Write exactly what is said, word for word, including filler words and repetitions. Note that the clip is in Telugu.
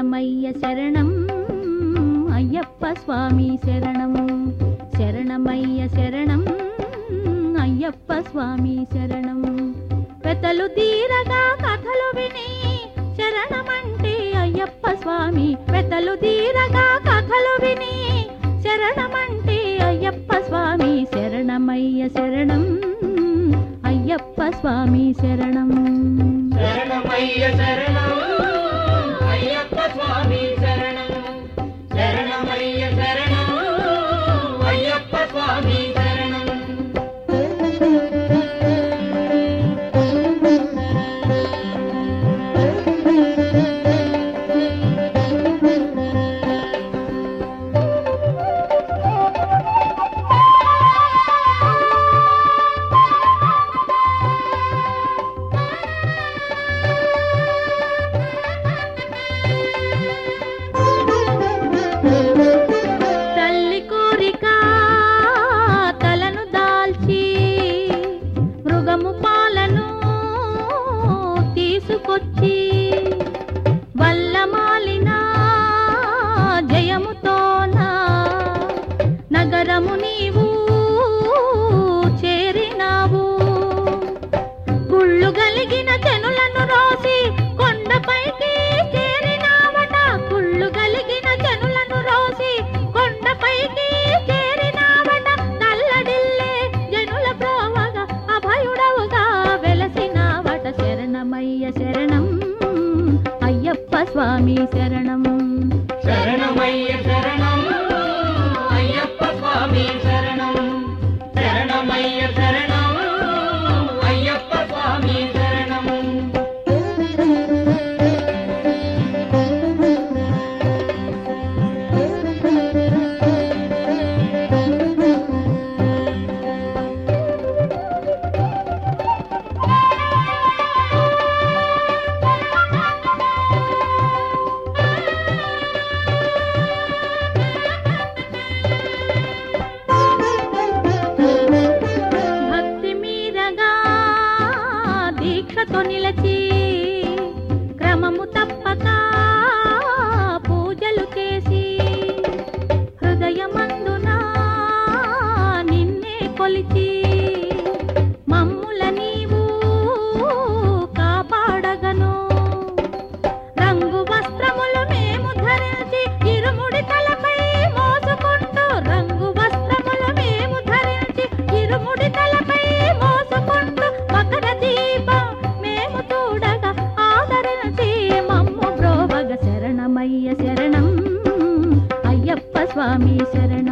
శరణమయ్య శరణం అయ్యప్ప స్వామి శరణం శరణమయ్య శరణం అయ్యప్ప స్వామి శరణం పెతలు తీరగా కథలు విని శరణమంటే అయ్యప్ప స్వామి పెతలు తీరగా కథలు విని శరణమంటే అయ్యప్ప స్వామి శరణమయ్య శరణం అయ్యప్ప స్వామి శరణం శరణమయ్య శరణం అయ్యప్ప స్వామి శరణం శరణమయ్య శరణం అయ్యప్ప స్వామి శరణం తల్లి కోరిక తలను దాల్చి మృగము పాలను తీసుకొచ్చి వల్లమాలిన జయముతోన నగరము నీవు చేరినావు గుళ్ళు గలిగిన జనులను రోసి కొండపైకి చేరినావట గుళ్ళు గలిగిన జనులను రోసి కొండపైకి చేరినావట తల్లడిల్లే జనుల ప్రోవగా అభయుడవుగా వెలసినావట శరణమయ్య శరణం అయ్యప్ప స్వామి శరణం శరణమయ్య శరణం అయ్యప్ప స్వామి శరణం శరణమయ్య శరణం అయ్యప్ప స్వామి శరణం భక్తి మీరగా దీక్షతో నిలచి క్రమము తప్పక పూజలు చేసి హృదయమందున నిన్నే కొలిచి మమ్ముల నీవు కాపాడగను రంగు వస్త్రములు మేము ధరించి ఇరుముడి తలపై మోసుకుంటూ రంగు వస్త్రములు మేము ధరించి ఇరుముడి తలపై మోసుకుంటూ మకర దీపం మేము చూడగా ఆదరించి మమ్ము బ్రోవగ శరణమయ్య శరణం అయ్యప్ప స్వామి శరణం